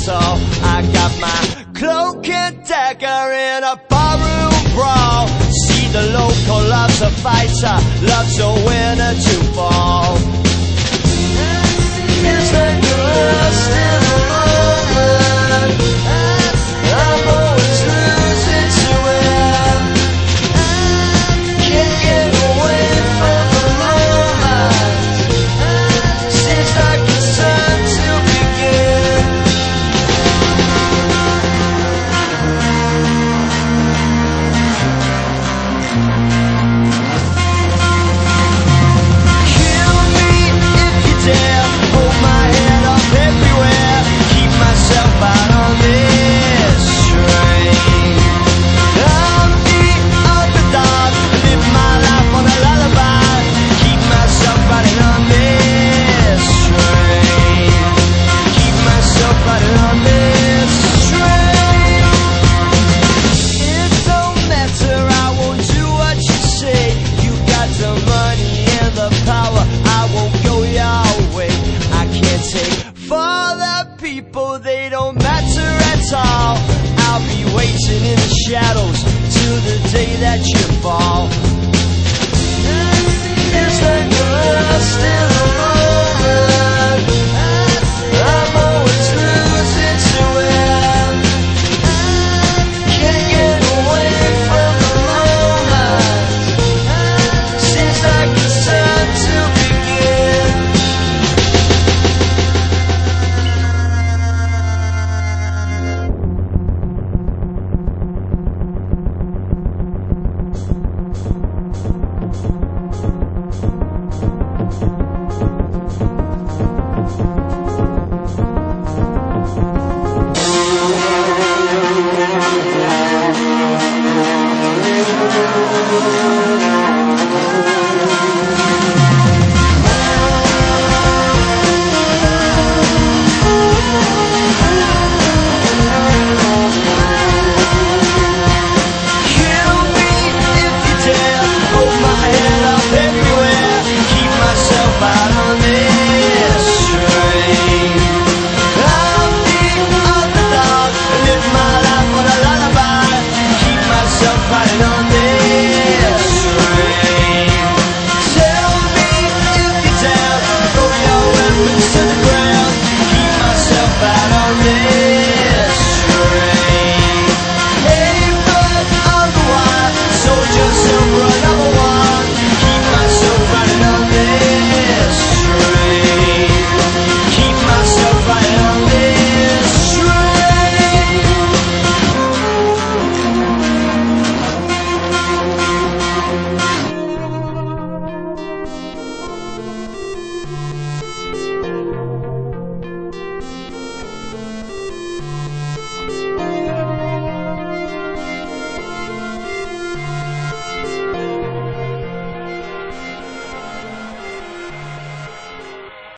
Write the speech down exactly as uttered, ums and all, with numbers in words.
so I got my cloak and dagger in a barroom brawl. See the local loves a fighter, loves a winner to fall. Is there good still a moment? I'm always losing to it. Can't get away from the moment. Seems like it's time to begin. Kill me if you dare. Hold my head up everywhere. Keep myself out on this train. I'm the underdog. Live my life on a lullaby. Keep myself riding on this train. Keep myself riding on this train. It don't matter, I won't do what you say. You got the money and the power, I won't go your way. I can't take for the people, they don't matter at all. I'll be waiting in the shadows till the day that you fall. Is there good still a moment? I'm always losing to it. Can't get away from the moment. Seems like it's time to begin.